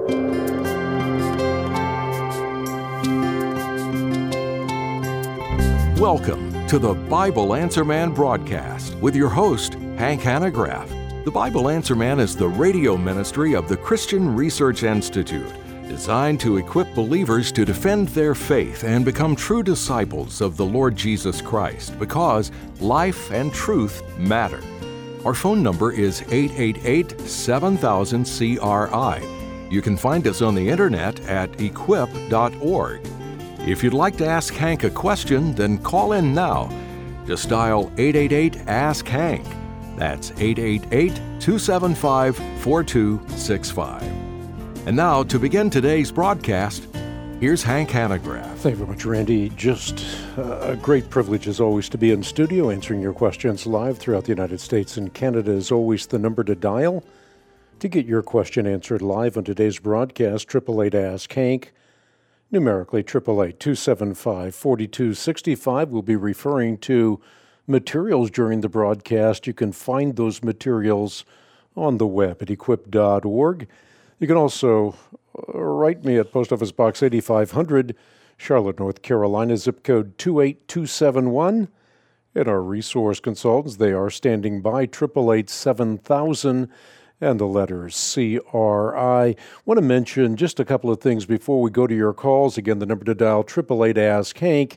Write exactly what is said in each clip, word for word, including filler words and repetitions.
Welcome to the Bible Answer Man broadcast with your host, Hank Hanegraaff. The Bible Answer Man is the radio ministry of the Christian Research Institute, designed to equip believers to defend their faith and become true disciples of the Lord Jesus Christ, because life and truth matter. Our phone number is eight eight eight, seven thousand, C R I. You can find us on the internet at equip dot org. If you'd like to ask Hank a question, then call in now. Just dial eight eight eight, ask Hank. That's eight eight eight, two seven five, four two six five. And now, to begin today's broadcast, here's Hank Hanegraaff. Thank you very much, Randy. Just uh, a great privilege, as always, to be in studio answering your questions live throughout the United States and Canada. Is always the number to dial to get your question answered live on today's broadcast, eight eight eight, ask Hank. Numerically, eight eight eight, two seven five, four two six five. We'll be referring to materials during the broadcast. You can find those materials on the web at equip dot org. You can also write me at Post Office Box eighty-five hundred, Charlotte, North Carolina, zip code two eight two seven one. And our resource consultants, they are standing by, eight eight eight, seven thousand. And the letters C R I. Want to mention just a couple of things before we go to your calls. Again, the number to dial, eight eight eight, ask Hank.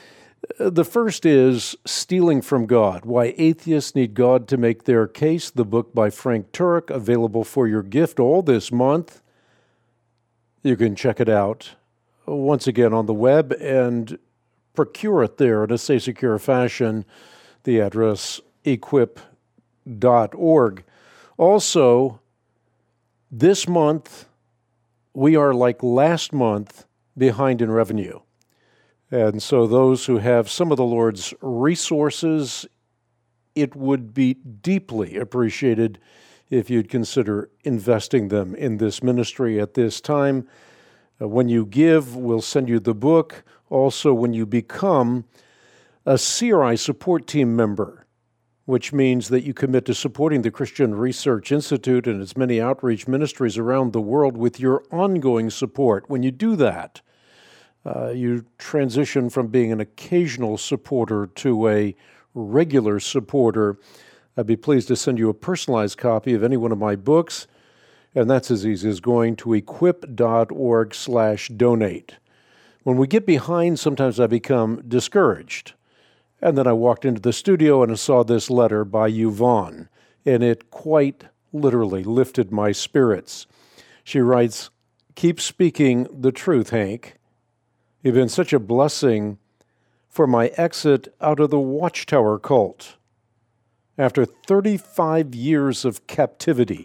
The first is Stealing from God, Why Atheists Need God to Make Their Case, the book by Frank Turek, available for your gift all this month. You can check it out once again on the web and procure it there in a safe, secure fashion. The address, equip dot org. Also, this month, we are like last month behind in revenue. And so those who have some of the Lord's resources, it would be deeply appreciated if you'd consider investing them in this ministry at this time. Uh, when you give, we'll send you the book. Also, when you become a C R I support team member, which means that you commit to supporting the Christian Research Institute and its many outreach ministries around the world with your ongoing support. When you do that, uh, you transition from being an occasional supporter to a regular supporter. I'd be pleased to send you a personalized copy of any one of my books, and that's as easy as going to equip dot org slash donate. When we get behind, sometimes I become discouraged. And then I walked into the studio and I saw this letter by Yvonne, and it quite literally lifted my spirits. She writes, "Keep speaking the truth, Hank. You've been such a blessing for my exit out of the Watchtower cult after thirty-five years of captivity.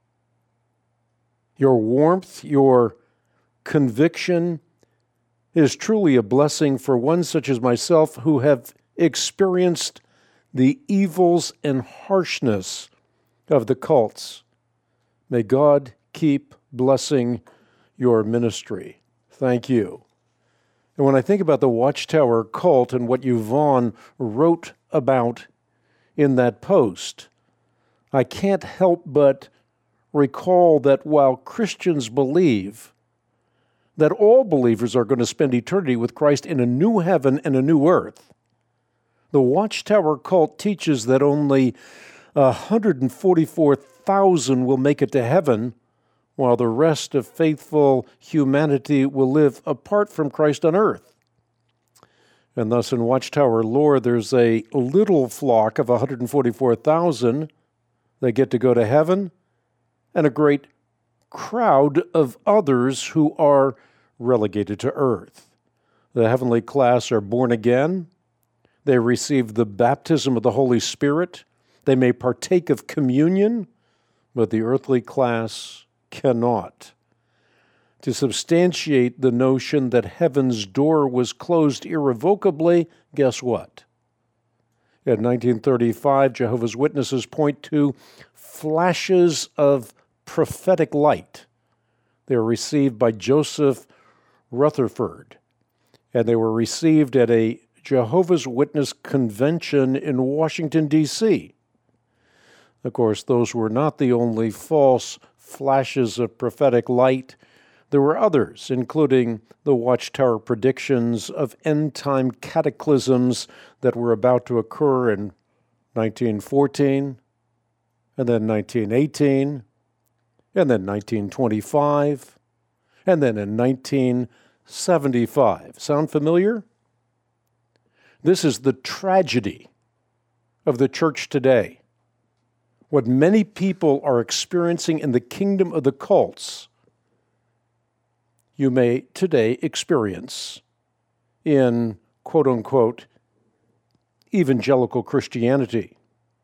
Your warmth, your conviction is truly a blessing for one such as myself who have experienced the evils and harshness of the cults. May God keep blessing your ministry. Thank you." And when I think about the Watchtower cult and what Yvonne wrote about in that post, I can't help but recall that while Christians believe that all believers are going to spend eternity with Christ in a new heaven and a new earth, the Watchtower cult teaches that only one hundred forty-four thousand will make it to heaven, while the rest of faithful humanity will live apart from Christ on earth. And thus in Watchtower lore, there's a little flock of one hundred forty-four thousand that get to go to heaven, and a great crowd of others who are relegated to earth. The heavenly class are born again. They receive the baptism of the Holy Spirit. They may partake of communion, but the earthly class cannot. To substantiate the notion that heaven's door was closed irrevocably, guess what? In nineteen thirty-five, Jehovah's Witnesses point to flashes of prophetic light. They were received by Joseph Rutherford, and they were received at a Jehovah's Witness convention in Washington, D C Of course, those were not the only false flashes of prophetic light. There were others, including the Watchtower predictions of end-time cataclysms that were about to occur in nineteen fourteen, and then nineteen eighteen, and then nineteen twenty-five, and then in nineteen seventy-five. Sound familiar? This is the tragedy of the church today. What many people are experiencing in the kingdom of the cults, you may today experience in quote-unquote evangelical Christianity.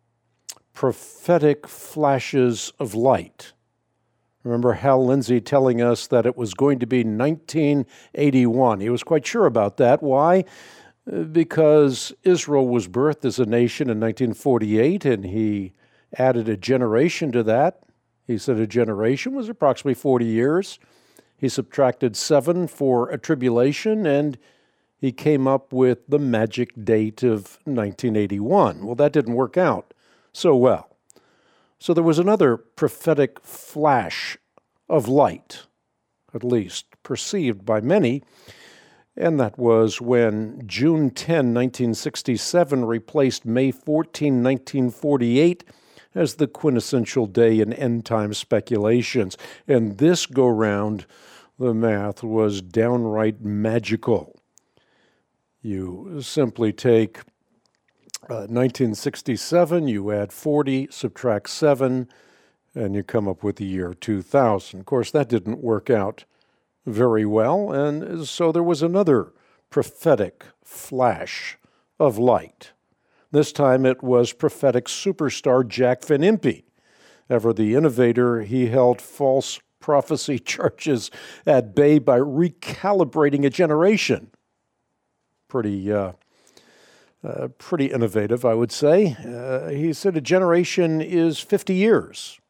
Prophetic flashes of light. Remember Hal Lindsey telling us that it was going to be nineteen eighty-one. He was quite sure about that. Why? Because Israel was birthed as a nation in nineteen forty-eight, and he added a generation to that. He said a generation was approximately forty years. He subtracted seven for a tribulation, and he came up with the magic date of nineteen eighty-one. Well, that didn't work out so well. So there was another prophetic flash of light, at least perceived by many, and that was when June tenth, nineteen sixty-seven replaced May fourteenth, nineteen forty-eight as the quintessential day in end-time speculations. And this go-round, the math was downright magical. You simply take uh, nineteen sixty-seven, you add forty, subtract seven, and you come up with the year two thousand. Of course, that didn't work out very well, and so there was another prophetic flash of light. This time it was prophetic superstar Jack Van Impe. Ever the innovator, he held false prophecy charges at bay by recalibrating a generation. Pretty, uh, uh, pretty innovative, I would say. Uh, he said a generation is fifty years,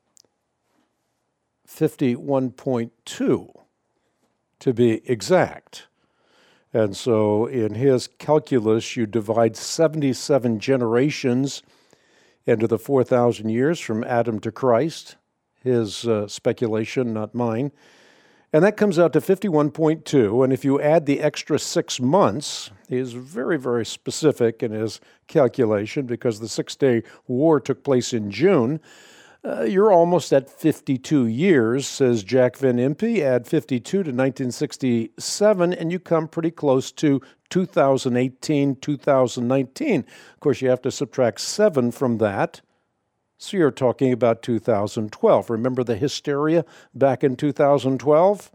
fifty-one point two to be exact. And so in his calculus, you divide seventy-seven generations into the four thousand years from Adam to Christ. His uh, speculation, not mine. And that comes out to fifty-one point two. And if you add the extra six months, he's very, very specific in his calculation because the Six-Day War took place in June. Uh, you're almost at fifty-two years, says Jack Van Impe. Add fifty-two to nineteen sixty-seven, and you come pretty close to two thousand eighteen, two thousand nineteen. Of course, you have to subtract seven from that. So you're talking about two thousand twelve. Remember the hysteria back in two thousand twelve?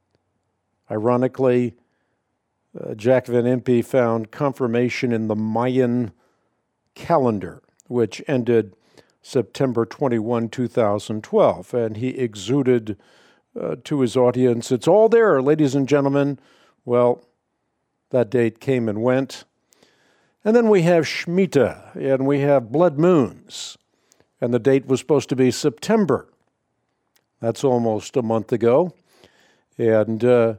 Ironically, uh, Jack Van Impe found confirmation in the Mayan calendar, which ended September twenty-first, two thousand twelve, and he exuded uh, to his audience, it's all there, ladies and gentlemen. Well, that date came and went. And then we have Shemitah, and we have blood moons, and the date was supposed to be September. That's almost a month ago, and uh,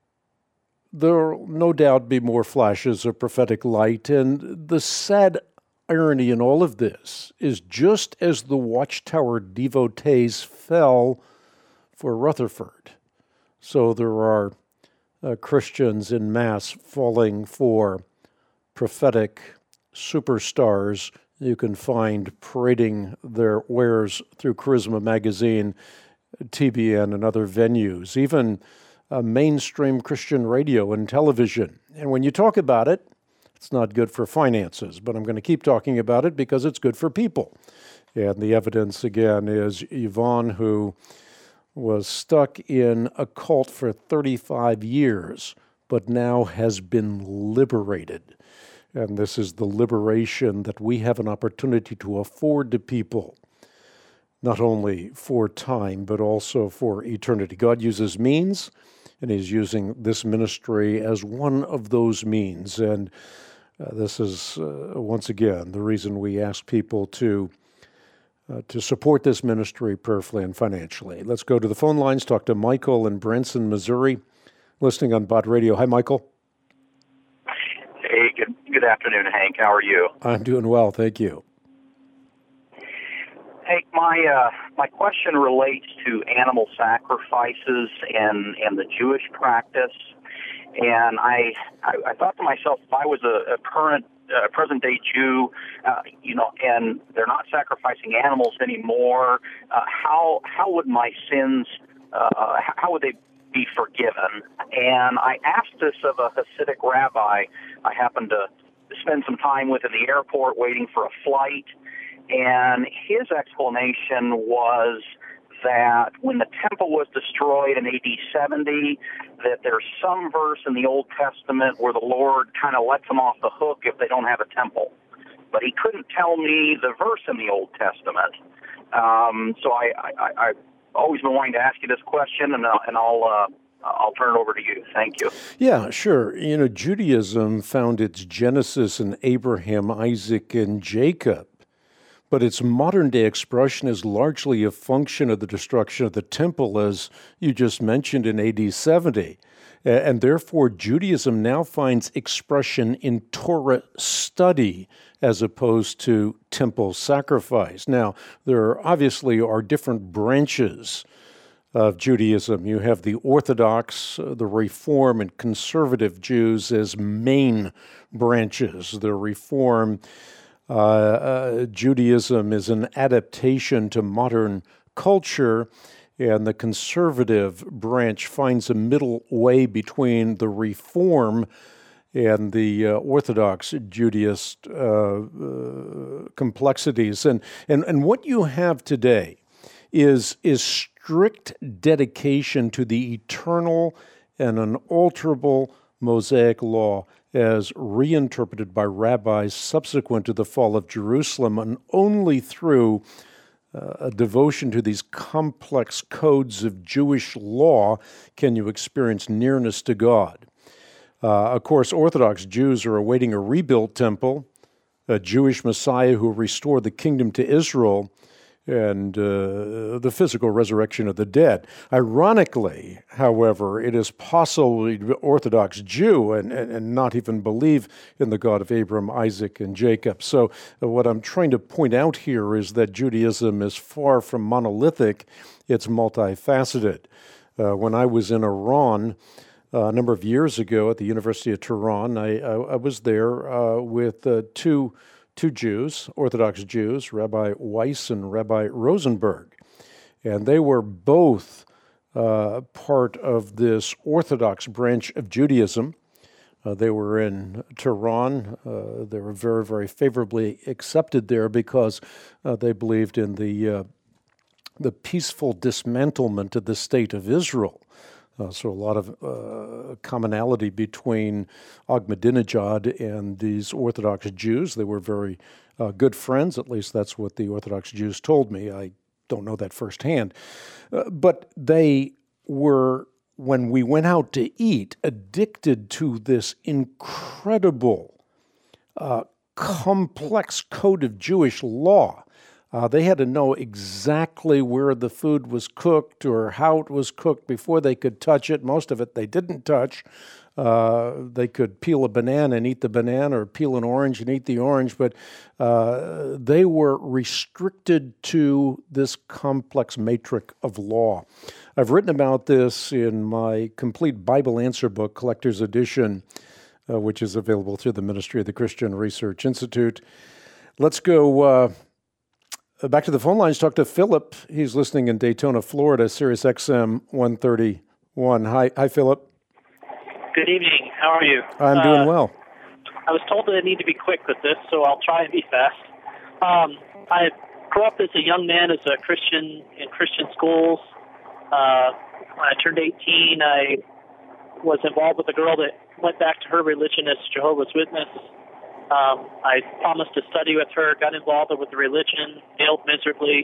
there will no doubt be more flashes of prophetic light, and the sad irony in all of this is just as the Watchtower devotees fell for Rutherford, so there are uh, Christians in mass falling for prophetic superstars you can find parading their wares through Charisma Magazine, T B N, and other venues, even uh, mainstream Christian radio and television. And when you talk about it, it's not good for finances, but I'm going to keep talking about it because it's good for people. And the evidence, again, is Yvonne, who was stuck in a cult for thirty-five years, but now has been liberated. And this is the liberation that we have an opportunity to afford to people, not only for time, but also for eternity. God uses means, and He's using this ministry as one of those means. And Uh, this is, uh, once again, the reason we ask people to uh, to support this ministry prayerfully and financially. Let's go to the phone lines, talk to Michael in Branson, Missouri, listening on Bott Radio. Hi, Michael. Hey, good, good afternoon, Hank. How are you? I'm doing well, thank you. Hey, my uh, my question relates to animal sacrifices and, and the Jewish practice. And I, I I thought to myself, if I was a, a current uh, present day Jew, uh, you know, and they're not sacrificing animals anymore, uh, how how would my sins uh, how would they be forgiven? And I asked this of a Hasidic rabbi I happened to spend some time with in the airport waiting for a flight, and his explanation was that when the temple was destroyed in A D seventy, that there's some verse in the Old Testament where the Lord kind of lets them off the hook if they don't have a temple. But he couldn't tell me the verse in the Old Testament. Um, so I, I, I've always been wanting to ask you this question, and, I'll, and I'll, uh, I'll turn it over to you. Thank you. Yeah, sure. You know, Judaism found its genesis in Abraham, Isaac, and Jacob. But its modern-day expression is largely a function of the destruction of the temple, as you just mentioned, in A D seventy. And therefore, Judaism now finds expression in Torah study as opposed to temple sacrifice. Now, there obviously are different branches of Judaism. You have the Orthodox, the Reform, and Conservative Jews as main branches. The Reform Uh, uh, Judaism is an adaptation to modern culture, and the conservative branch finds a middle way between the Reform and the uh, Orthodox Judaist uh, uh, complexities. And, and and what you have today is is strict dedication to the eternal and unalterable Mosaic law as reinterpreted by rabbis subsequent to the fall of Jerusalem, and only through uh, a devotion to these complex codes of Jewish law can you experience nearness to God. Uh, of course, Orthodox Jews are awaiting a rebuilt temple, a Jewish Messiah who will restore the kingdom to Israel, and uh, the physical resurrection of the dead. Ironically, however, it is possible to be Orthodox Jew and, and, and not even believe in the God of Abraham, Isaac, and Jacob. So uh, what I'm trying to point out here is that Judaism is far from monolithic. It's multifaceted. Uh, when I was in Iran uh, a number of years ago at the University of Tehran, I, I, I was there uh, with uh, two Two Jews, Orthodox Jews, Rabbi Weiss and Rabbi Rosenberg. And they were both uh, part of this Orthodox branch of Judaism. Uh, they were in Tehran. Uh, they were very, very favorably accepted there because uh, they believed in the, uh, the peaceful dismantlement of the state of Israel. Uh, so a lot of uh, commonality between Ahmadinejad and these Orthodox Jews. They were very uh, good friends, at least that's what the Orthodox Jews told me. I don't know that firsthand. Uh, but they were, when we went out to eat, addicted to this incredible, uh, complex code of Jewish law. Uh, they had to know exactly where the food was cooked or how it was cooked before they could touch it. Most of it they didn't touch. Uh, they could peel a banana and eat the banana, or peel an orange and eat the orange, but uh, they were restricted to this complex matrix of law. I've written about this in my complete Bible Answer book, Collector's Edition, uh, which is available through the Ministry of the Christian Research Institute. Let's go Uh, Back to the phone lines, talk to Philip. He's listening in Daytona, Florida, Sirius X M one thirty-one. Hi, hi, Philip. Good evening. How are you? I'm uh, doing well. I was told that I need to be quick with this, so I'll try and be fast. Um, I grew up as a young man as a Christian in Christian schools. Uh, when I turned eighteen, I was involved with a girl that went back to her religion as Jehovah's Witness. Um, I promised to study with her, got involved with the religion, failed miserably.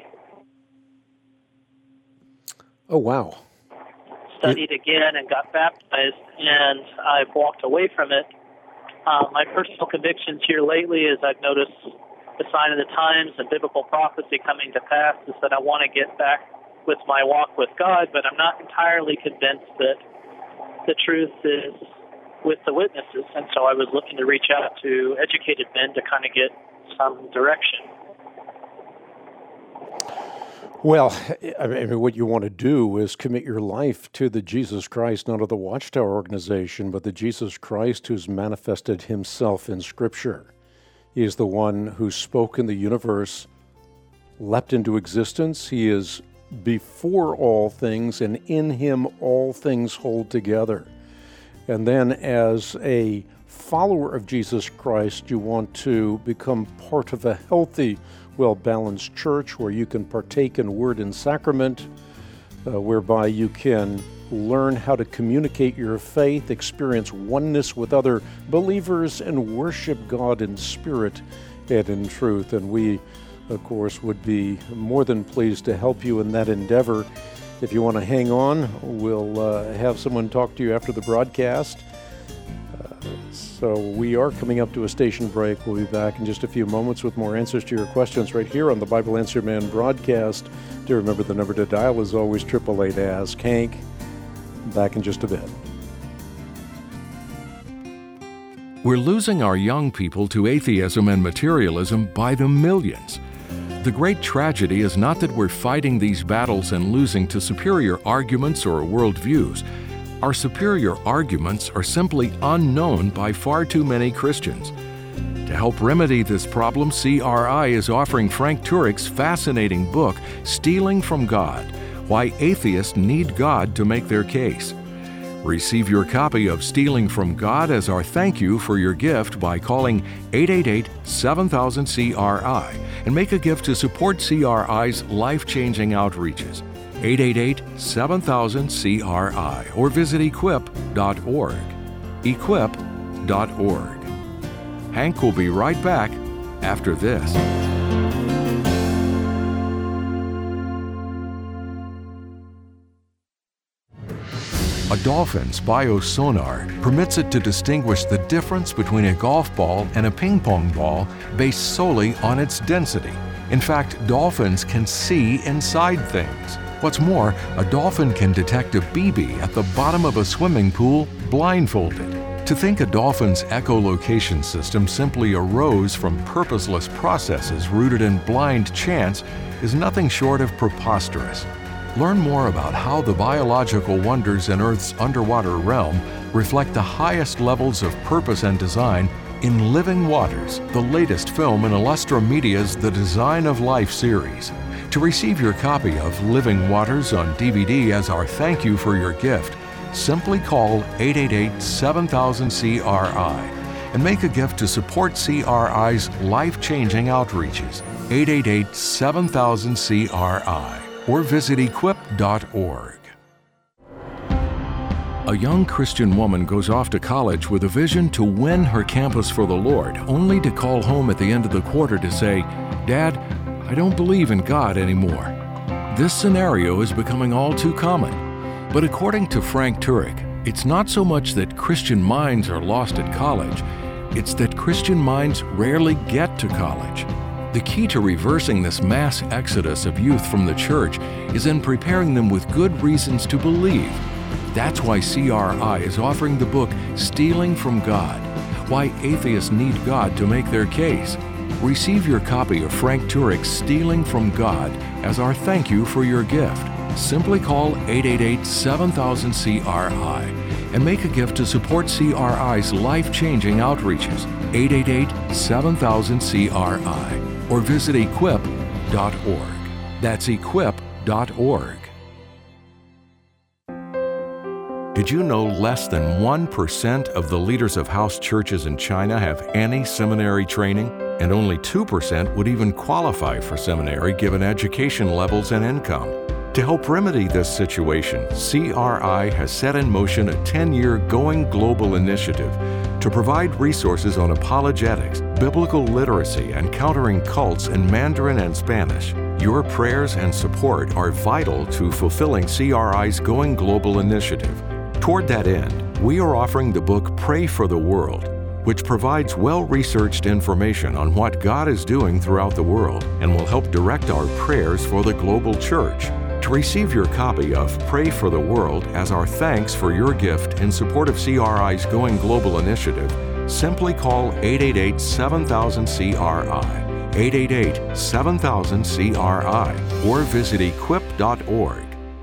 Oh, wow. Studied it, again and got baptized, and I've walked away from it. Uh, my personal convictions here lately is I've noticed the sign of the times and biblical prophecy coming to pass is that I want to get back with my walk with God, but I'm not entirely convinced that the truth is with the witnesses, and so I was looking to reach out to educated men to kind of get some direction. Well, I mean, what you want to do is commit your life to the Jesus Christ, not of the Watchtower organization, but the Jesus Christ who's manifested himself in Scripture. He is the one who spoke in the universe, leapt into existence. He is before all things, and in him all things hold together. And then as a follower of Jesus Christ, you want to become part of a healthy, well-balanced church where you can partake in word and sacrament, uh, whereby you can learn how to communicate your faith, experience oneness with other believers, and worship God in spirit and in truth. And we, of course, would be more than pleased to help you in that endeavor. If you want to hang on, we'll uh, have someone talk to you after the broadcast. So we are coming up to a station break. We'll be back in just a few moments with more answers to your questions right here on the Bible Answer Man broadcast. Do remember the number to dial is always eight eight eight, ask Hank. Back in just a bit. We're losing our young people to atheism and materialism by the millions. The great tragedy is not that we're fighting these battles and losing to superior arguments or worldviews. Our superior arguments are simply unknown by far too many Christians. To help remedy this problem, C R I is offering Frank Turek's fascinating book, Stealing from God: Why Atheists Need God to Make Their Case. Receive your copy of Stealing from God as our thank you for your gift by calling eight eight eight, seven thousand, C R I and make a gift to support C R I's life-changing outreaches. eight eight eight, seven thousand, C R I or visit equip dot org. equip dot org. Hank will be right back after this. A dolphin's biosonar permits it to distinguish the difference between a golf ball and a ping pong ball based solely on its density. In fact, dolphins can see inside things. What's more, a dolphin can detect a B B at the bottom of a swimming pool blindfolded. To think a dolphin's echolocation system simply arose from purposeless processes rooted in blind chance is nothing short of preposterous. Learn more about how the biological wonders in Earth's underwater realm reflect the highest levels of purpose and design in Living Waters, the latest film in Illustra Media's The Design of Life series. To receive your copy of Living Waters on D V D as our thank you for your gift, simply call eight eight eight, seven thousand, C R I and make a gift to support C R I's life-changing outreaches. eight eight eight, seven thousand, C R I or visit equip dot org. A young Christian woman goes off to college with a vision to win her campus for the Lord, only to call home at the end of the quarter to say, "Dad, I don't believe in God anymore." This scenario is becoming all too common. But according to Frank Turek, it's not so much that Christian minds are lost at college, it's that Christian minds rarely get to college. The key to reversing this mass exodus of youth from the church is in preparing them with good reasons to believe. That's why C R I is offering the book Stealing from God: Why Atheists Need God to Make Their Case. Receive your copy of Frank Turek's Stealing from God as our thank you for your gift. Simply call eight eight eight, seven thousand, C R I and make a gift to support C R I's life-changing outreaches. eight eight eight, seven thousand, C R I or visit equip dot org. That's equip dot org. Did you know less than one percent of the leaders of house churches in China have any seminary training? And only two percent would even qualify for seminary given education levels and income. To help remedy this situation, C R I has set in motion a ten-year Going Global initiative to provide resources on apologetics, biblical literacy, and countering cults in Mandarin and Spanish. Your prayers and support are vital to fulfilling C R I's Going Global initiative. Toward that end, we are offering the book Pray for the World, which provides well-researched information on what God is doing throughout the world and will help direct our prayers for the global church. To receive your copy of Pray for the World as our thanks for your gift in support of C R I's Going Global initiative, simply call eight eight eight, seven thousand, C R I eight eight eight, seven thousand, C R I or visit equip dot org.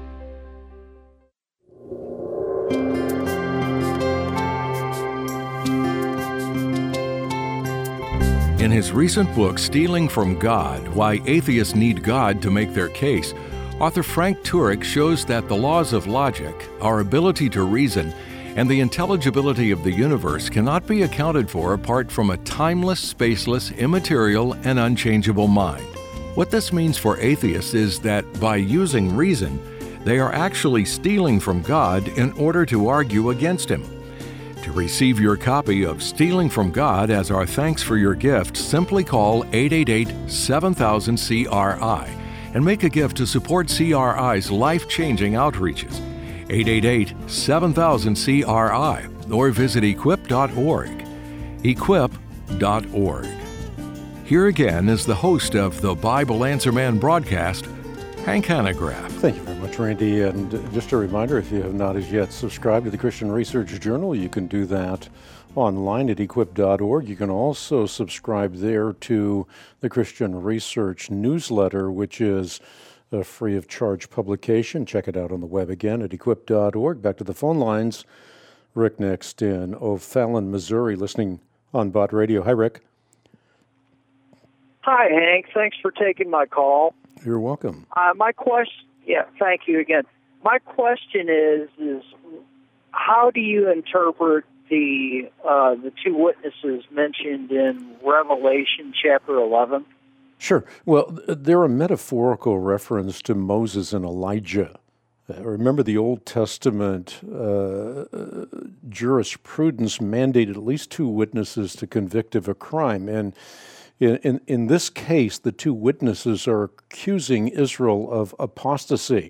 In his recent book, Stealing from God, Why Atheists Need God to Make Their Case, author Frank Turek shows that the laws of logic, our ability to reason, and the intelligibility of the universe cannot be accounted for apart from a timeless, spaceless, immaterial, and unchangeable mind. What this means for atheists is that by using reason, they are actually stealing from God in order to argue against Him. To receive your copy of Stealing from God as our thanks for your gift, simply call eight eight eight, seven thousand, C R I and make a gift to support C R I's life-changing outreaches. eight eight eight, seven thousand, C R I or visit equip dot org. equip dot org. Here again is the host of the Bible Answer Man broadcast, Hank Hanegraaff. Thank you very much, Randy. And just a reminder, if you have not as yet subscribed to the Christian Research Journal, you can do that online at equip dot org. You can also subscribe there to the Christian Research newsletter, which is a free of charge publication. Check it out on the web again at equip dot org. Back to the phone lines. Rick next in O'Fallon, Missouri, listening on Bott Radio. Hi, Rick. Hi, Hank. Thanks for taking my call. You're welcome. Uh, my question, yeah, thank you again. My question is, is how do you interpret the uh, the two witnesses mentioned in Revelation chapter eleven? Sure. Well, they're a metaphorical reference to Moses and Elijah. Uh, remember, the Old Testament uh, jurisprudence mandated at least two witnesses to convict of a crime, and In, in, in this case, the two witnesses are accusing Israel of apostasy.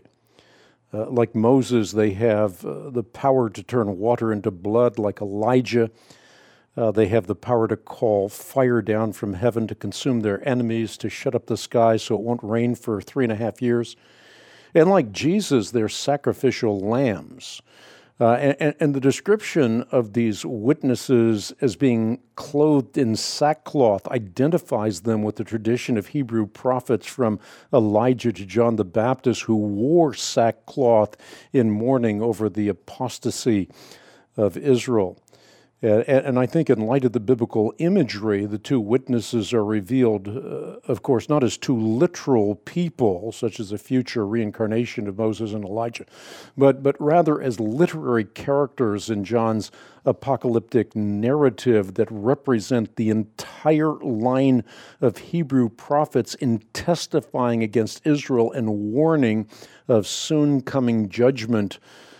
Uh, like Moses, they have uh, the power to turn water into blood. Like Elijah, uh, they have the power to call fire down from heaven to consume their enemies, to shut up the sky so it won't rain for three and a half years. And like Jesus, they're sacrificial lambs. Uh, and, and the description of these witnesses as being clothed in sackcloth identifies them with the tradition of Hebrew prophets from Elijah to John the Baptist, who wore sackcloth in mourning over the apostasy of Israel. And, and I think in light of the biblical imagery, the two witnesses are revealed, uh, of course, not as two literal people, such as a future reincarnation of Moses and Elijah, but, but rather as literary characters in John's apocalyptic narrative that represent the entire line of Hebrew prophets in testifying against Israel and warning of soon coming judgment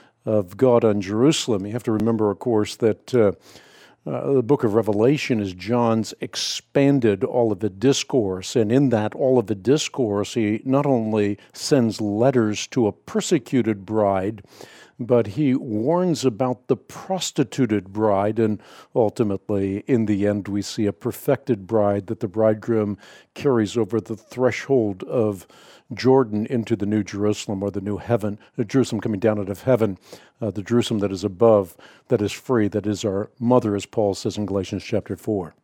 of God on Jerusalem. You have to remember, of course, that uh, uh, the book of Revelation is John's expanded Olivet Discourse, and in that Olivet Discourse, he not only sends letters to a persecuted bride, but he warns about the prostituted bride, and ultimately, in the end, we see a perfected bride that the bridegroom carries over the threshold of Jordan into the New Jerusalem, or the new heaven, the Jerusalem coming down out of heaven, uh, the Jerusalem that is above, that is free, that is our mother, as Paul says in Galatians chapter four.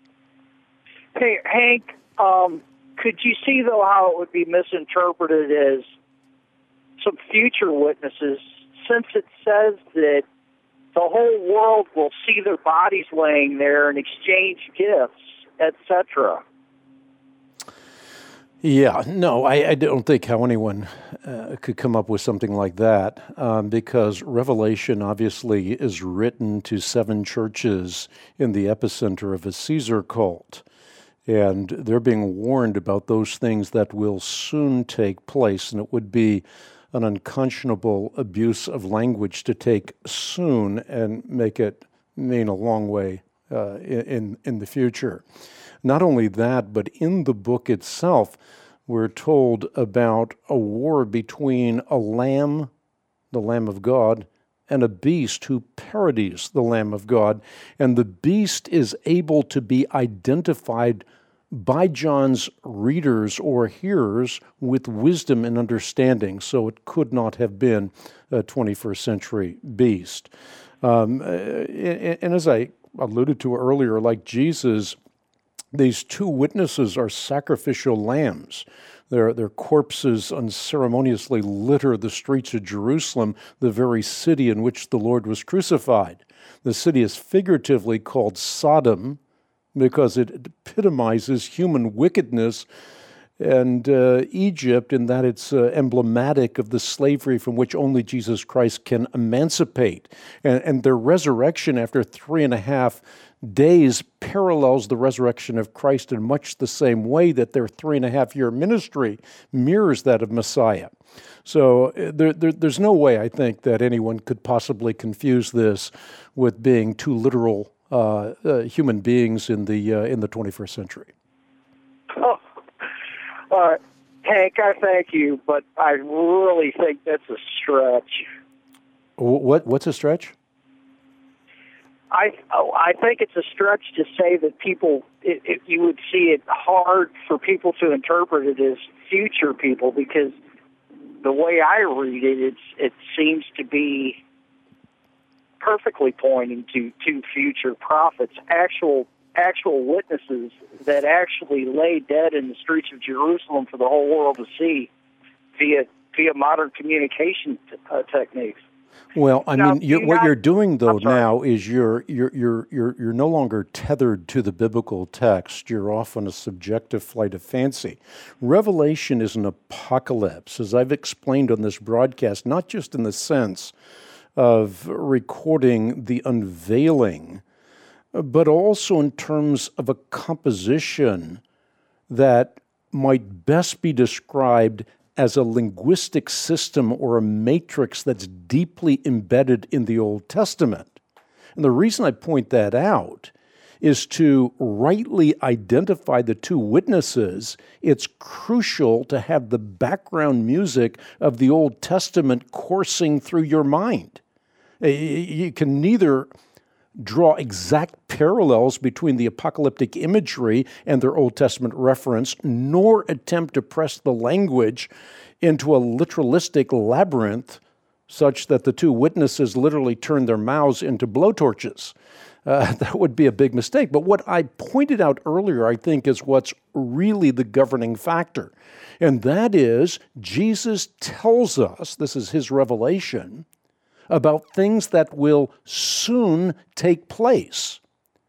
Hey, Hank, um, could you see, though, how it would be misinterpreted as some future witnesses, since it says that the whole world will see their bodies laying there and exchange gifts, et cetera? Yeah, no, I, I don't think how anyone uh, could come up with something like that, um, because Revelation obviously is written to seven churches in the epicenter of a Caesar cult, and they're being warned about those things that will soon take place, and it would be an unconscionable abuse of language to take soon and make it mean a long way uh, in, in the future. Not only that, but in the book itself, we're told about a war between a lamb, the Lamb of God, and a beast who parodies the Lamb of God. And the beast is able to be identified by John's readers or hearers with wisdom and understanding, so it could not have been a twenty-first century beast. Um, and as I alluded to earlier, like Jesus, these two witnesses are sacrificial lambs. Their, their corpses unceremoniously litter the streets of Jerusalem, the very city in which the Lord was crucified. The city is figuratively called Sodom because it epitomizes human wickedness, and uh, Egypt in that it's uh, emblematic of the slavery from which only Jesus Christ can emancipate. And, and their resurrection after three and a half days parallels the resurrection of Christ in much the same way that their three and a half year ministry mirrors that of Messiah. So uh, there, there, there's no way, I think, that anyone could possibly confuse this with being two literal uh, uh, human beings in the uh, in the twenty-first century. Oh. Uh, Hank, I thank you, but I really think that's a stretch. What? What's a stretch? I oh, I think it's a stretch to say that people, it, it, you would see it hard for people to interpret it as future people, because the way I read it, it's, it seems to be perfectly pointing to two future prophets, actual actual witnesses that actually lay dead in the streets of Jerusalem for the whole world to see via via modern communication t- uh, techniques. Well, I now, mean, you're, you what not, you're doing though I'm sorry. now is you're you're you're you're you're no longer tethered to the biblical text. You're off on a subjective flight of fancy. Revelation is an apocalypse, as I've explained on this broadcast, not just in the sense of recording the unveiling, but also in terms of a composition that might best be described as a linguistic system or a matrix that's deeply embedded in the Old Testament. And the reason I point that out is to rightly identify the two witnesses. It's crucial to have the background music of the Old Testament coursing through your mind. You can neither draw exact parallels between the apocalyptic imagery and their Old Testament reference, nor attempt to press the language into a literalistic labyrinth such that the two witnesses literally turn their mouths into blowtorches. Uh, that would be a big mistake. But what I pointed out earlier, I think, is what's really the governing factor. And that is, Jesus tells us, this is his revelation, about things that will soon take place.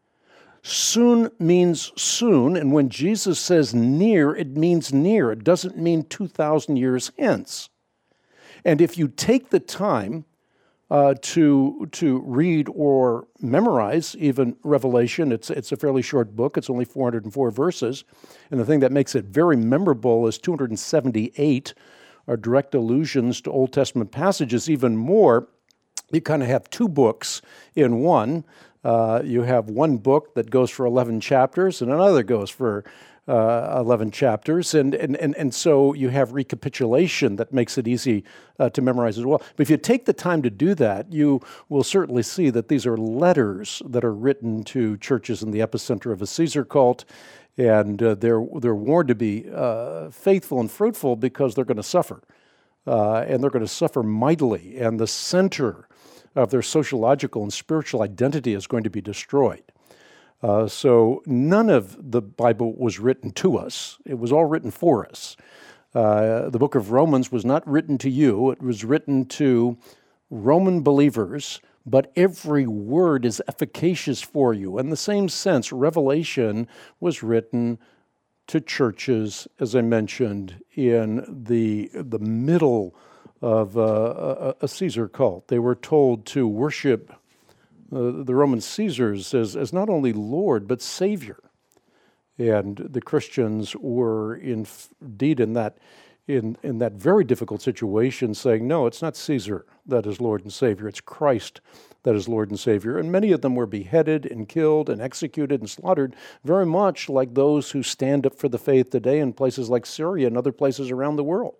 Soon means soon, and when Jesus says near, it means near. It doesn't mean two thousand years hence. And if you take the time uh, to to read or memorize even Revelation, it's it's a fairly short book. It's only four hundred four verses, and the thing that makes it very memorable is two hundred seventy-eight are direct allusions to Old Testament passages. Even more, you kind of have two books in one. Uh, you have one book that goes for eleven chapters, and another goes for uh, eleven chapters, and, and and and so you have recapitulation that makes it easy uh, to memorize as well. But if you take the time to do that, you will certainly see that these are letters that are written to churches in the epicenter of a Caesar cult, and uh, they're they're warned to be uh, faithful and fruitful because they're going to suffer, uh, and they're going to suffer mightily, and the center of their sociological and spiritual identity is going to be destroyed. Uh, so none of the Bible was written to us. It was all written for us. Uh, the book of Romans was not written to you. It was written to Roman believers, but every word is efficacious for you. In the same sense, Revelation was written to churches, as I mentioned, in the, the middle of uh, a, a Caesar cult. They were told to worship uh, the Roman Caesars as, as not only Lord, but Savior. And the Christians were in, indeed in that, in, in that very difficult situation saying, no, it's not Caesar that is Lord and Savior, it's Christ that is Lord and Savior. And many of them were beheaded and killed and executed and slaughtered, very much like those who stand up for the faith today in places like Syria and other places around the world.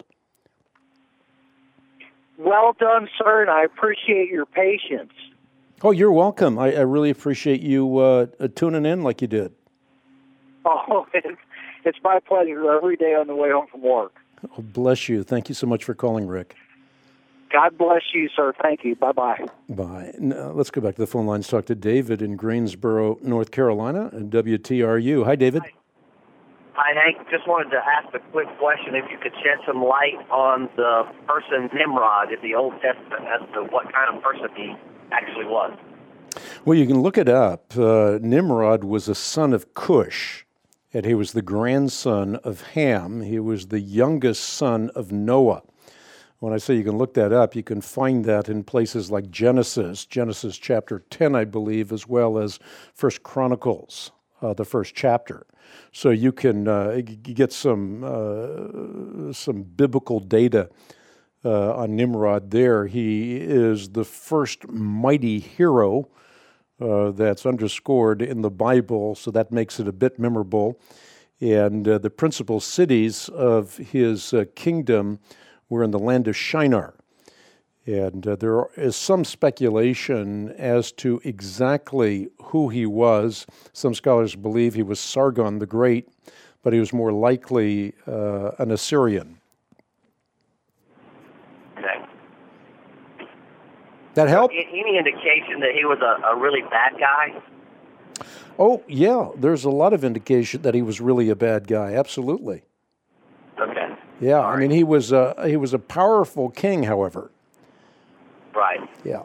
Well done, sir, and I appreciate your patience. Oh, you're welcome. I, I really appreciate you uh, tuning in like you did. Oh, it's, it's my pleasure every day on the way home from work. Oh, bless you. Thank you so much for calling, Rick. God bless you, sir. Thank you. Bye-bye. Bye. Now, let's go back to the phone lines. Talk to David in Greensboro, North Carolina, and W T R U. Hi, David. Hi. Hi, Hank. Just wanted to ask a quick question, if you could shed some light on the person Nimrod in the Old Testament as to what kind of person he actually was. Well, you can look it up. Uh, Nimrod was a son of Cush, and he was the grandson of Ham. He was the youngest son of Noah. When I say you can look that up, you can find that in places like Genesis, Genesis chapter ten, I believe, as well as First Chronicles, uh, the first chapter. So you can uh, get some uh, some biblical data uh, on Nimrod there. He is the first mighty hero uh, that's underscored in the Bible, so that makes it a bit memorable. And uh, the principal cities of his uh, kingdom were in the land of Shinar. And uh, there is some speculation as to exactly who he was. Some scholars believe he was Sargon the Great, but he was more likely uh, an Assyrian. Okay. That help? Any indication that he was a, a really bad guy? Oh, yeah. There's a lot of indication that he was really a bad guy. Absolutely. Okay. Yeah, All I mean, right. he was a, he was a powerful king, however. Right. Yeah.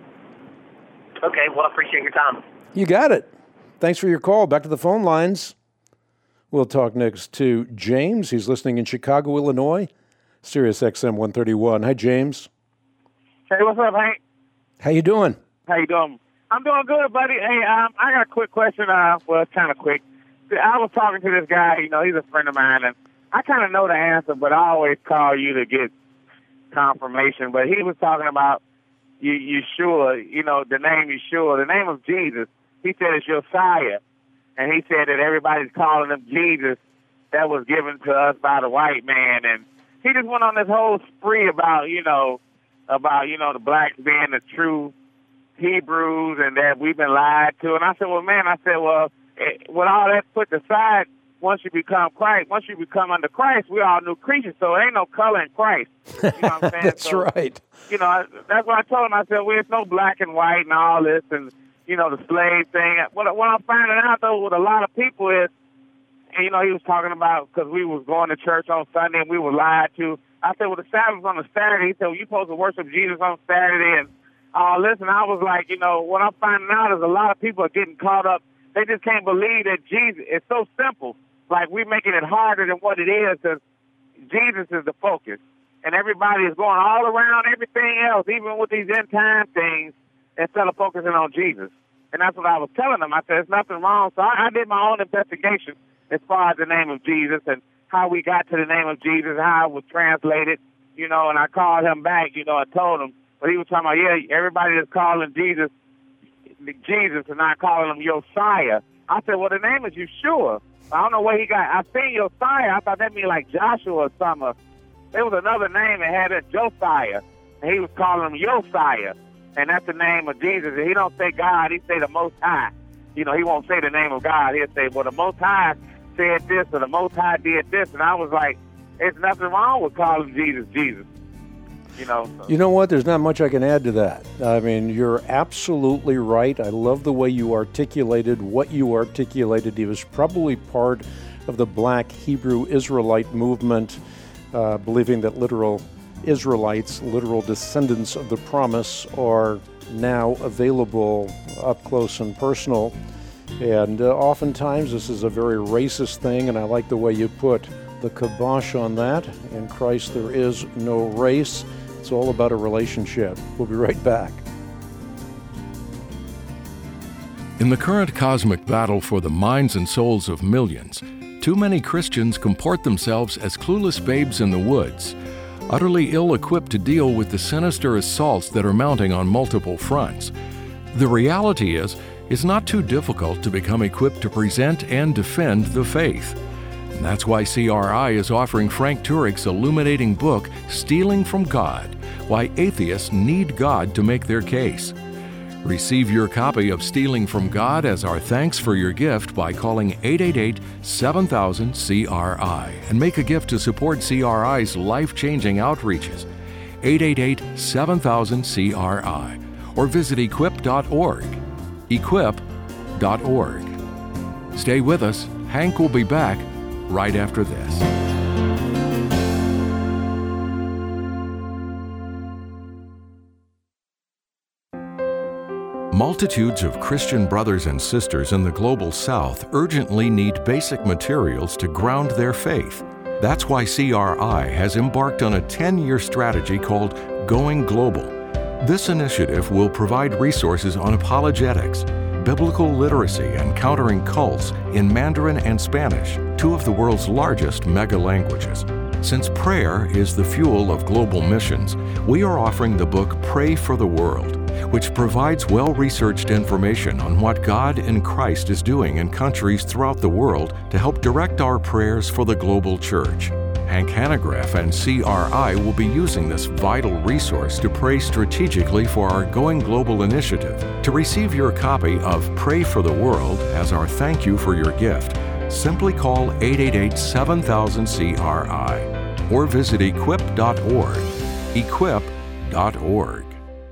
Okay, well, I appreciate your time. You got it. Thanks for your call. Back to the phone lines. We'll talk next to James. He's listening in Chicago, Illinois, Sirius X M one thirty-one. Hi, James. Hey, what's up, Hank? How you doing? How you doing? I'm doing good, buddy. Hey, um, I got a quick question. Uh, well, it's kind of quick. I was talking to this guy. You know, he's a friend of mine, and I kind of know the answer, but I always call you to get confirmation. But he was talking about you, Yeshua, you know, the name Yeshua, the name of Jesus. He said it's Josiah, and he said that everybody's calling him Jesus. That was given to us by the white man, and he just went on this whole spree about, you know, about you know the blacks being the true Hebrews and that we've been lied to. And I said, well, man, I said, well, it, with all that put aside, once you become Christ, once you become under Christ, we're all new creatures, so there ain't no color in Christ. You know what I'm saying? That's so, right. You know, I, that's what I told him. I said, well, it's no black and white and all this and, you know, the slave thing. What, what I'm finding out, though, with a lot of people is, and, you know, he was talking about, because we was going to church on Sunday and we were lied to. I said, well, the Sabbath was on a Saturday. He said, well, you're supposed to worship Jesus on Saturday and all this. And I was like, you know, what I'm finding out is a lot of people are getting caught up. They just can't believe that Jesus is so simple. Like, we're making it harder than what it is, because Jesus is the focus. And everybody is going all around everything else, even with these end-time things, instead of focusing on Jesus. And that's what I was telling them. I said, there's nothing wrong. So I, I did my own investigation as far as the name of Jesus and how we got to the name of Jesus, how it was translated, you know, and I called him back, you know, and told him. But he was talking about, yeah, everybody is calling Jesus Jesus and not calling him Josiah. I said, well, the name is Yeshua. I don't know where he got. I seen Josiah. I thought that meant like Joshua or something. There was another name that had it, Josiah, and he was calling him Josiah, and that's the name of Jesus. And he don't say God. He say the Most High. You know, he won't say the name of God. He'll say, well, the Most High said this or the Most High did this. And I was like, there's nothing wrong with calling Jesus Jesus. You know, so. You know what? There's not much I can add to that. I mean, you're absolutely right. I love the way you articulated what you articulated. He was probably part of the Black Hebrew Israelite movement, uh, believing that literal Israelites, literal descendants of the promise, are now available up close and personal. And uh, oftentimes this is a very racist thing, and I like the way you put the kibosh on that. In Christ there is no race. It's all about a relationship. We'll be right back. In the current cosmic battle for the minds and souls of millions, too many Christians comport themselves as clueless babes in the woods, utterly ill-equipped to deal with the sinister assaults that are mounting on multiple fronts. The reality is, it's not too difficult to become equipped to present and defend the faith. And that's why C R I is offering Frank Turek's illuminating book, Stealing from God, Why Atheists Need God to Make Their Case. Receive your copy of Stealing from God as our thanks for your gift by calling eight eight eight, seven thousand, C R I and make a gift to support C R I's life-changing outreaches. eight eight eight, seven thousand, C R I or visit equip dot org. equip dot org. Stay with us. Hank will be back right after this. Multitudes of Christian brothers and sisters in the global South urgently need basic materials to ground their faith. That's why C R I has embarked on a ten-year strategy called Going Global. This initiative will provide resources on apologetics, biblical literacy, and countering cults in Mandarin and Spanish, two of the world's largest mega languages. Since prayer is the fuel of global missions, we are offering the book Pray for the World, which provides well-researched information on what God in Christ is doing in countries throughout the world to help direct our prayers for the global church. Hank Hanegraaff and C R I will be using this vital resource to pray strategically for our Going Global initiative. To receive your copy of Pray for the World as our thank you for your gift, simply call eight eight eight, seven thousand, C R I or visit equip dot org. equip dot org.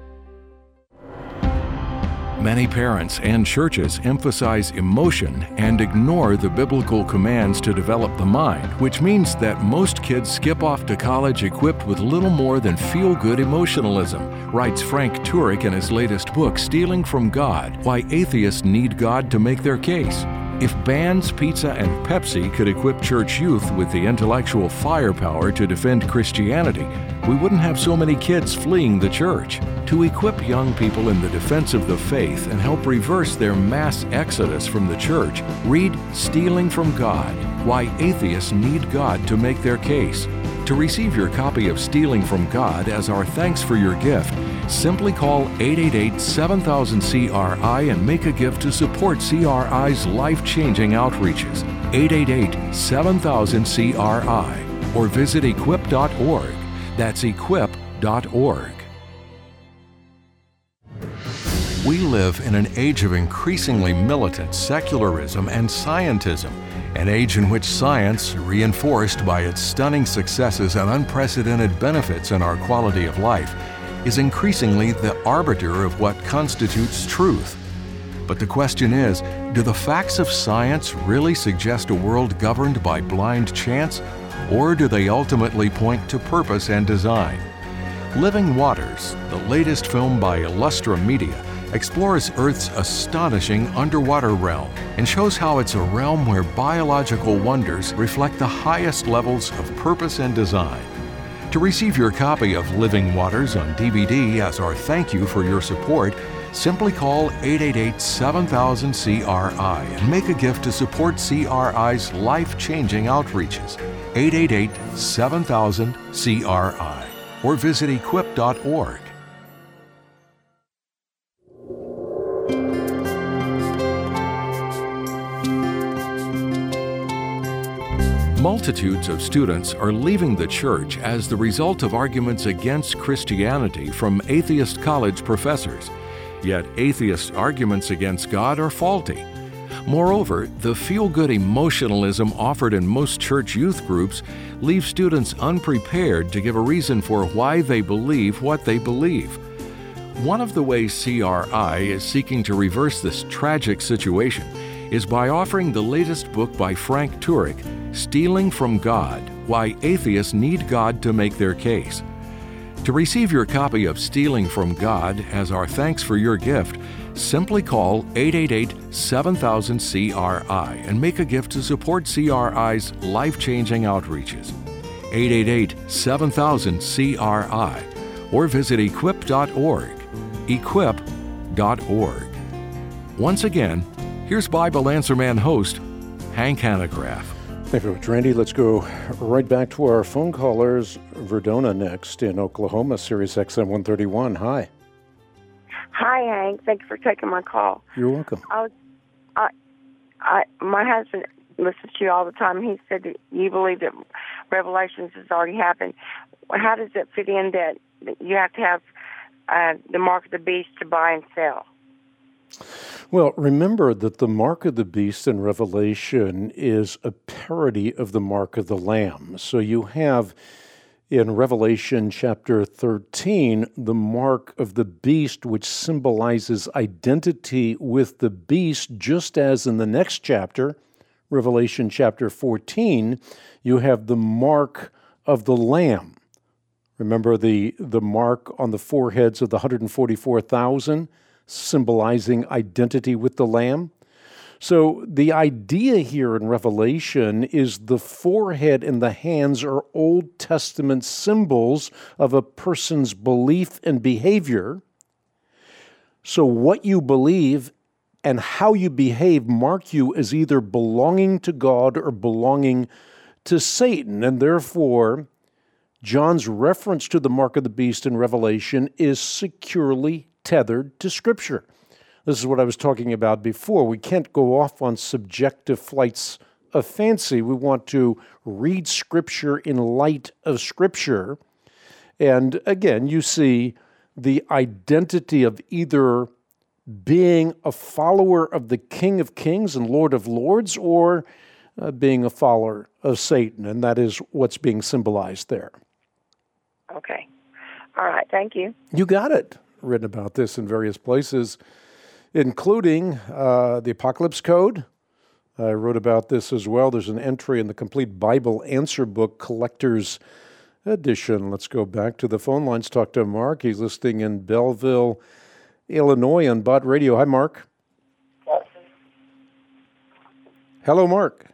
Many parents and churches emphasize emotion and ignore the biblical commands to develop the mind, which means that most kids skip off to college equipped with little more than feel-good emotionalism, writes Frank Turek in his latest book, Stealing from God: Why Atheists Need God to Make Their Case. If bands, pizza, and Pepsi could equip church youth with the intellectual firepower to defend Christianity, we wouldn't have so many kids fleeing the church. To equip young people in the defense of the faith and help reverse their mass exodus from the church, read Stealing from God: Why Atheists Need God to Make Their Case. To receive your copy of Stealing from God as our thanks for your gift, simply call eight eight eight, seven thousand, C R I and make a gift to support C R I's life-changing outreaches. eight eight eight, seven thousand, C R I or visit equip dot org. That's equip dot org. We live in an age of increasingly militant secularism and scientism, an age in which science, reinforced by its stunning successes and unprecedented benefits in our quality of life, is increasingly the arbiter of what constitutes truth. But the question is, do the facts of science really suggest a world governed by blind chance, or do they ultimately point to purpose and design? Living Waters, the latest film by Illustra Media, explores Earth's astonishing underwater realm and shows how it's a realm where biological wonders reflect the highest levels of purpose and design. To receive your copy of Living Waters on D V D as our thank you for your support, simply call eight eight eight, seven thousand, C R I and make a gift to support C R I's life-changing outreaches. eight eight eight, seven thousand, C R I or visit equip dot org. Multitudes of students are leaving the church as the result of arguments against Christianity from atheist college professors. Yet atheist arguments against God are faulty. Moreover, the feel-good emotionalism offered in most church youth groups leaves students unprepared to give a reason for why they believe what they believe. One of the ways C R I is seeking to reverse this tragic situation is by offering the latest book by Frank Turek, Stealing from God: Why Atheists Need God to Make Their Case. To receive your copy of Stealing from God as our thanks for your gift, simply call eight eight eight, seven thousand, C R I and make a gift to support C R I's life-changing outreaches. eight eight eight, seven thousand, C R I or visit equip dot org. equip dot org. Once again, here's Bible Answer Man host, Hank Hanegraaff. Thank you very much, Randy. Let's go right back to our phone callers. Verdona next in Oklahoma, Sirius X M one thirty-one. Hi. Hi, Hank. Thank you for taking my call. You're welcome. I was, I, I, my husband listens to you all the time. He said that you believe that Revelations has already happened. How does it fit in that you have to have uh, the mark of the beast to buy and sell? Well, remember that the mark of the beast in Revelation is a parody of the mark of the Lamb. So you have in Revelation chapter thirteen, the mark of the beast, which symbolizes identity with the beast, just as in the next chapter, Revelation chapter fourteen, you have the mark of the Lamb. Remember the, the mark on the foreheads of the one hundred forty-four thousand, symbolizing identity with the Lamb? So the idea here in Revelation is the forehead and the hands are Old Testament symbols of a person's belief and behavior. So what you believe and how you behave mark you as either belonging to God or belonging to Satan. And therefore, John's reference to the mark of the beast in Revelation is securely tethered to Scripture. This is what I was talking about before. We can't go off on subjective flights of fancy. We want to read Scripture in light of Scripture. And again, you see the identity of either being a follower of the King of Kings and Lord of Lords or uh, being a follower of Satan. And that is what's being symbolized there. Okay. All right. Thank you. You got it. Written about this in various places, including uh, the Apocalypse Code. I wrote about this as well. There's an entry in the Complete Bible Answer Book Collector's Edition. Let's go back to the phone lines. Talk to Mark. He's listening in Belleville, Illinois on Bott Radio. Hi, Mark. Hello, Mark.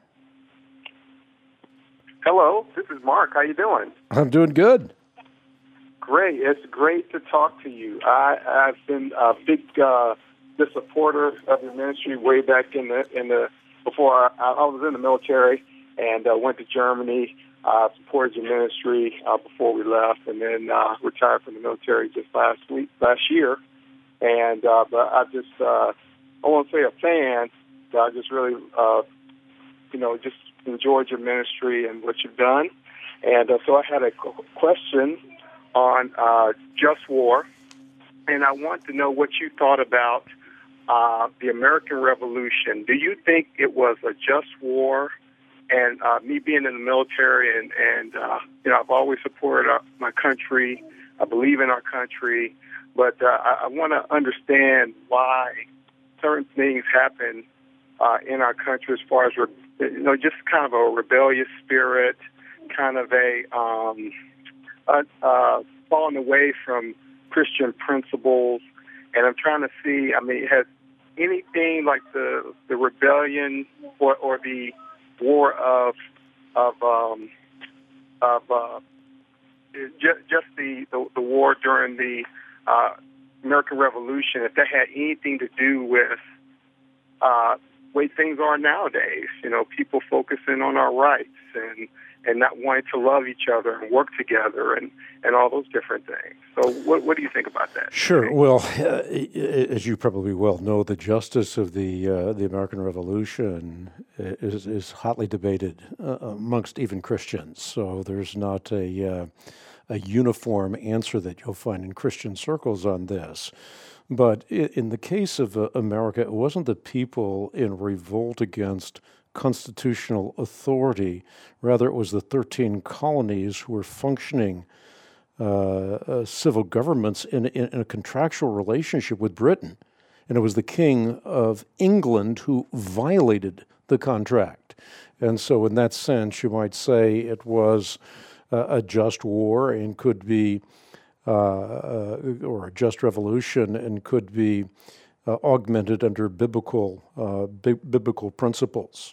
Hello, this is Mark. How you doing? I'm doing good. Great. It's great to talk to you. I, I've been a big uh, the supporter of your ministry way back in the in the before I, I was in the military and uh, went to Germany. Uh, supported your ministry uh, before we left, and then uh, retired from the military just last week, last year. And uh, but I just uh, I won't say a fan, but I just really uh, you know just enjoyed your ministry and what you've done. And uh, so I had a question on uh, just war, and I want to know what you thought about uh, the American Revolution. Do you think it was a just war? And uh, me being in the military, and, and uh, you know, I've always supported our, my country. I believe in our country, but uh, I, I want to understand why certain things happen uh, in our country as far as, re- you know, just kind of a rebellious spirit, kind of a um, Uh, uh, falling away from Christian principles, and I'm trying to see, I mean, has anything like the the rebellion or, or the war of of um, of uh, just, just the, the the war during the uh, American Revolution, if that had anything to do with uh, the way things are nowadays, you know, people focusing on our rights and and not wanting to love each other and work together and, and all those different things. So what what do you think about that? Sure. Well, uh, as you probably well know, the justice of the uh, the American Revolution is, is hotly debated uh, amongst even Christians. So there's not a, uh, a uniform answer that you'll find in Christian circles on this. But in the case of uh, America, it wasn't the people in revolt against constitutional authority. Rather, it was the thirteen colonies who were functioning uh, uh, civil governments in, in, in a contractual relationship with Britain. And it was the King of England who violated the contract. And so in that sense, you might say it was uh, a just war and could be, uh, uh, or a just revolution and could be uh, augmented under biblical, uh, bi- biblical principles.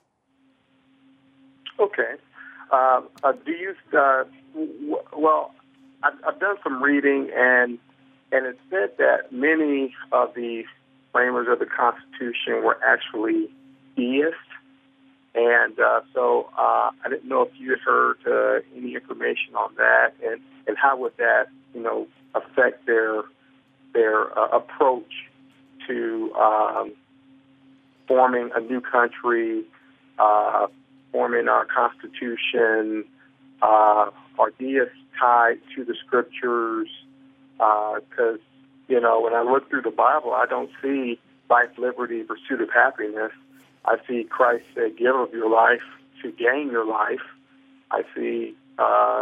Okay. Uh, uh, do you? Uh, w- well, I've, I've done some reading, and and it said that many of the framers of the Constitution were actually deists, and uh, so uh, I didn't know if you had heard uh, any information on that, and, and how would that, you know, affect their their uh, approach to um, forming a new country. Uh, forming our Constitution, uh, are deists tied to the Scriptures? Because, uh, you know, when I look through the Bible, I don't see life, liberty, pursuit of happiness. I see Christ said, give of your life to gain your life. I see, uh,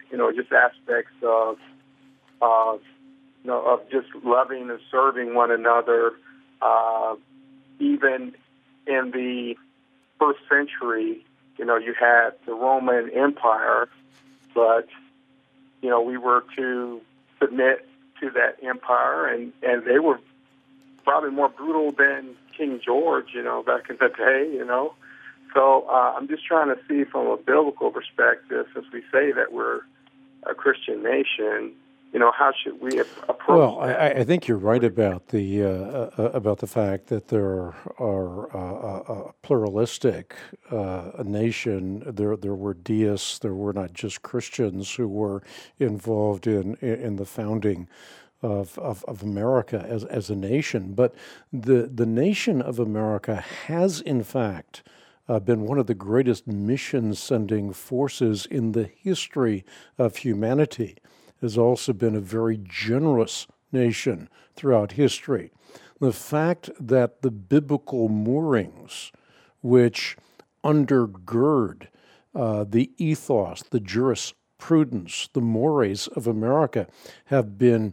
you know, just aspects of, uh, you know, of just loving and serving one another. Uh, even in the first century, you know, you had the Roman Empire, but, you know, we were to submit to that empire, and, and they were probably more brutal than King George, you know, back in the day, you know. So uh, I'm just trying to see from a biblical perspective, since we say that we're a Christian nation, you know, how should we approach well, that? I, I think you're right about the uh, uh, about the fact that there are uh, a pluralistic uh, nation. There there were deists. There were not just Christians who were involved in in the founding of of, of America as as a nation. But the the nation of America has, in fact, Uh, been one of the greatest mission-sending forces in the history of humanity. It has also been a very generous nation throughout history. The fact that the biblical moorings, which undergird uh, the ethos, the jurisprudence, the mores of America, have been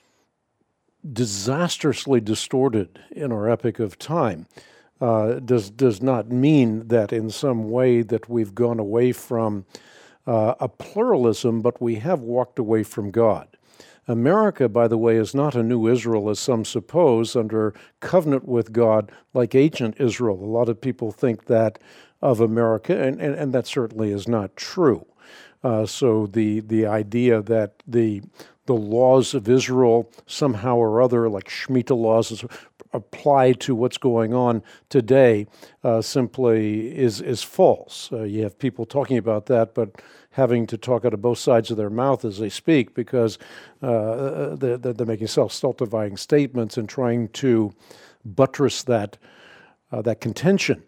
disastrously distorted in our epoch of time, Uh, does does not mean that in some way that we've gone away from uh, a pluralism, but we have walked away from God. America, by the way, is not a new Israel, as some suppose, under covenant with God like ancient Israel. A lot of people think that of America, and, and, and that certainly is not true. Uh, so the the idea that the the laws of Israel somehow or other, like Shemitah laws, apply to what's going on today uh, simply is is false. Uh, you have people talking about that, but having to talk out of both sides of their mouth as they speak, because uh, they're, they're making self-stultifying statements and trying to buttress that uh, that contention.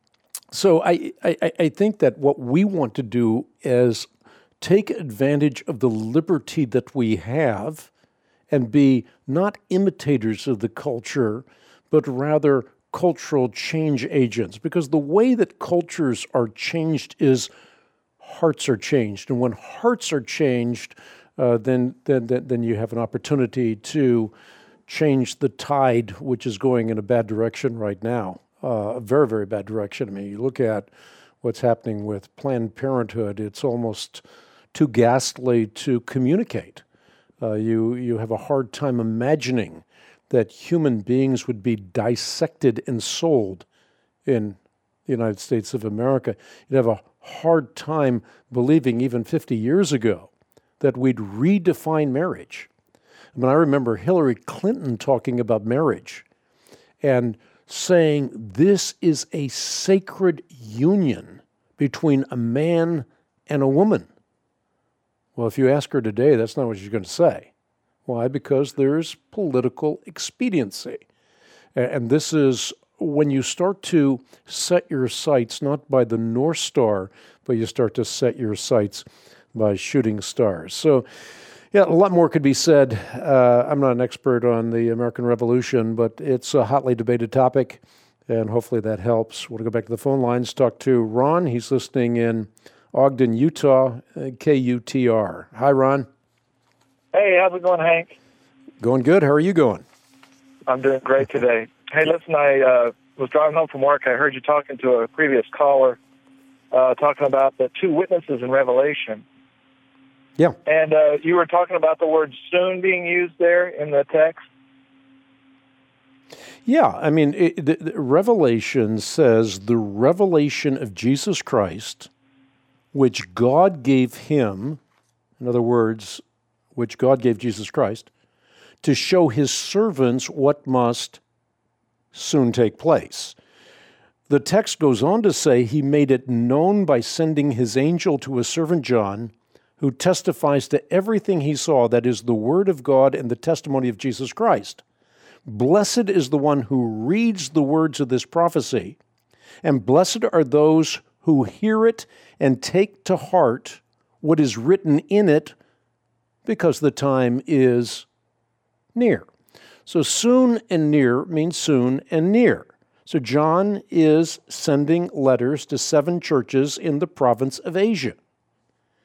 So I, I I think that what we want to do is take advantage of the liberty that we have and be not imitators of the culture, but rather cultural change agents. Because the way that cultures are changed is hearts are changed. And when hearts are changed, uh, then, then, then you have an opportunity to change the tide, which is going in a bad direction right now, uh, a very, very bad direction. I mean, you look at what's happening with Planned Parenthood, it's almost too ghastly to communicate. Uh, you you have a hard time imagining that human beings would be dissected and sold in the United States of America. You'd have a hard time believing, even fifty years ago, that we'd redefine marriage. I mean, I remember Hillary Clinton talking about marriage and saying this is a sacred union between a man and a woman. Well, if you ask her today, that's not what she's going to say. Why? Because there's political expediency. And this is when you start to set your sights not by the North Star, but you start to set your sights by shooting stars. So, yeah, a lot more could be said. Uh, I'm not an expert on the American Revolution, but it's a hotly debated topic, and hopefully that helps. We'll go back to the phone lines, talk to Ron. He's listening in Ogden, Utah, K U T R. Hi, Ron. Hey, how's it going, Hank? Going good. How are you going? I'm doing great today. Hey, listen, I uh, was driving home from work. I heard you talking to a previous caller, uh, talking about the two witnesses in Revelation. Yeah. And uh, you were talking about the word soon being used there in the text. Yeah, I mean, it, the, the Revelation says the revelation of Jesus Christ, which God gave him, in other words, which God gave Jesus Christ, to show his servants what must soon take place. The text goes on to say he made it known by sending his angel to his servant John, who testifies to everything he saw, that is, the word of God and the testimony of Jesus Christ. Blessed is the one who reads the words of this prophecy, and blessed are those who hear it and take to heart what is written in it, because the time is near. So soon and near means soon and near. So John is sending letters to seven churches in the province of Asia.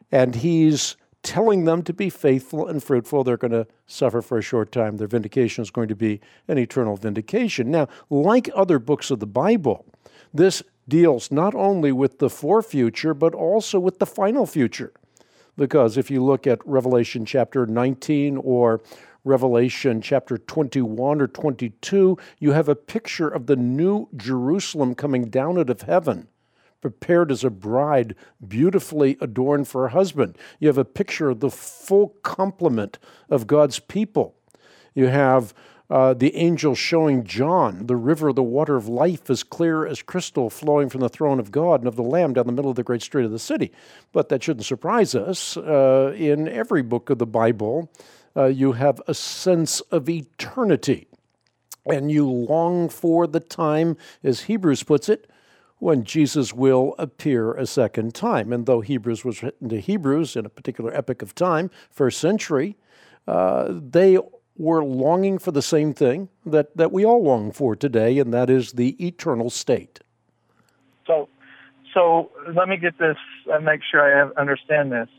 and he's telling them to be faithful and fruitful. They're going to suffer for a short time. Their vindication is going to be an eternal vindication. Now, like other books of the Bible, this deals not only with the forefuture, but also with the final future. Because if you look at Revelation chapter nineteen or Revelation chapter twenty-one or twenty-two, you have a picture of the new Jerusalem coming down out of heaven, prepared as a bride, beautifully adorned for her husband. You have a picture of the full complement of God's people. You have uh, the angel showing John the river of the water of life as clear as crystal flowing from the throne of God and of the Lamb down the middle of the great street of the city. But that shouldn't surprise us. Uh, in every book of the Bible, uh, you have a sense of eternity, and you long for the time, as Hebrews puts it, when Jesus will appear a second time. And though Hebrews was written to Hebrews in a particular epoch of time, first century, uh, they were longing for the same thing that, that we all long for today, and that is the eternal state. So, so let me get this and make sure I have, understand this.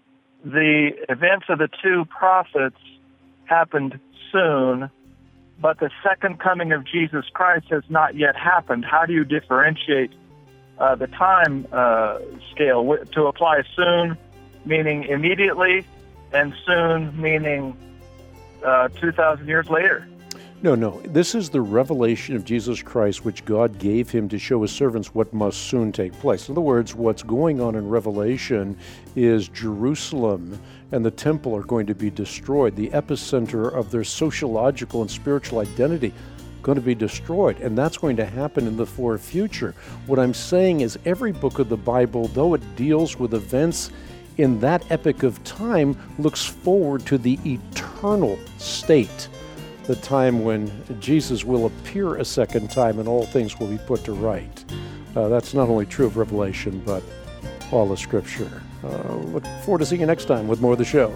The events of the two prophets happened soon, but the second coming of Jesus Christ has not yet happened. How do you differentiate uh, the time uh, scale to apply soon, meaning immediately, and soon, meaning uh, two thousand years later? No, no. This is the revelation of Jesus Christ, which God gave him to show his servants what must soon take place. In other words, what's going on in Revelation is Jerusalem and the temple are going to be destroyed. The epicenter of their sociological and spiritual identity going to be destroyed, and that's going to happen in the far future. What I'm saying is every book of the Bible, though it deals with events in that epoch of time, looks forward to the eternal state, the time when Jesus will appear a second time and all things will be put to right. Uh, that's not only true of Revelation, but all of Scripture. Uh, look forward to seeing you next time with more of the show.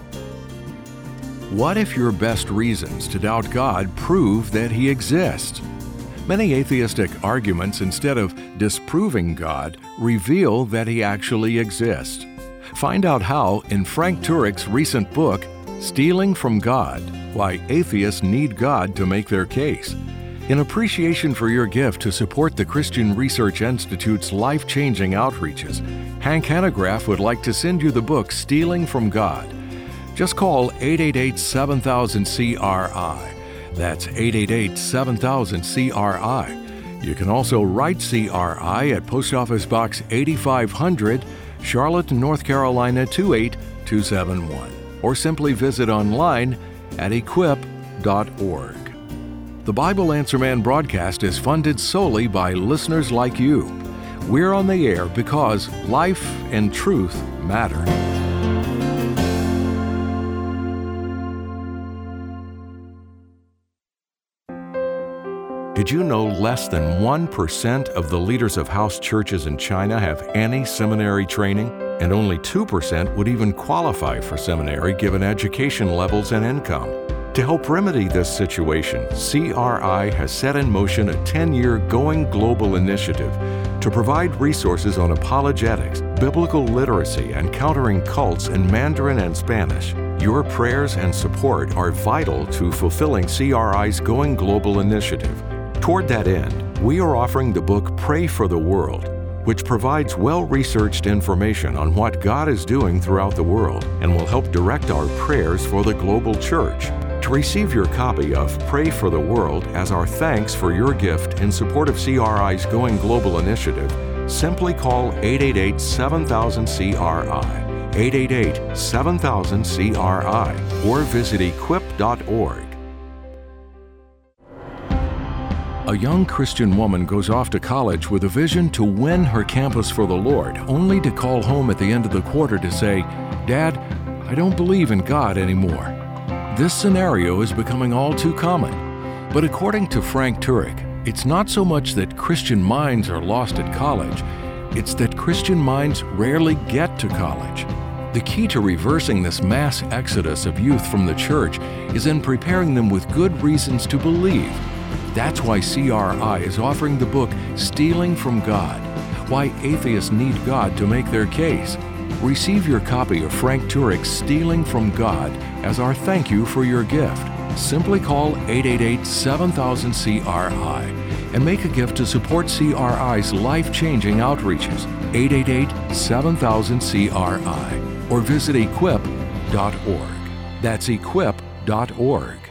What if your best reasons to doubt God prove that He exists? Many atheistic arguments, instead of disproving God, reveal that He actually exists. Find out how in Frank Turek's recent book, Stealing from God: Why Atheists Need God to Make Their Case. In appreciation for your gift to support the Christian Research Institute's life-changing outreaches, Hank Hanegraaff would like to send you the book Stealing from God. Just call eight eight eight, seven thousand, C R I. That's eight eight eight, seven thousand, C R I. You can also write C R I at Post Office Box eighty-five hundred, Charlotte, North Carolina two eight two seven one. Or simply visit online at equip dot org. The Bible Answer Man broadcast is funded solely by listeners like you. We're on the air because life and truth matter. Did you know less than one percent of the leaders of house churches in China have any seminary training? And only two percent would even qualify for seminary given education levels and income. To help remedy this situation, C R I has set in motion a ten-year Going Global initiative to provide resources on apologetics, biblical literacy, and countering cults in Mandarin and Spanish. Your prayers and support are vital to fulfilling C R I's Going Global initiative. Toward that end, we are offering the book Pray for the World, which provides well-researched information on what God is doing throughout the world and will help direct our prayers for the global church. To receive your copy of Pray for the World as our thanks for your gift in support of C R I's Going Global initiative, simply call eight eight eight, seven thousand, C R I, eight eight eight, seven thousand, C R I, or visit equip dot org. A young Christian woman goes off to college with a vision to win her campus for the Lord, only to call home at the end of the quarter to say, "Dad, I don't believe in God anymore." This scenario is becoming all too common. But according to Frank Turek, it's not so much that Christian minds are lost at college, it's that Christian minds rarely get to college. The key to reversing this mass exodus of youth from the church is in preparing them with good reasons to believe. That's why C R I is offering the book Stealing from God: Why Atheists Need God to Make Their Case. Receive your copy of Frank Turek's Stealing from God as our thank you for your gift. Simply call eight eight eight, seven thousand, C R I and make a gift to support C R I's life-changing outreaches. eight eight eight, seven thousand, C R I or visit equip dot org. That's equip dot org.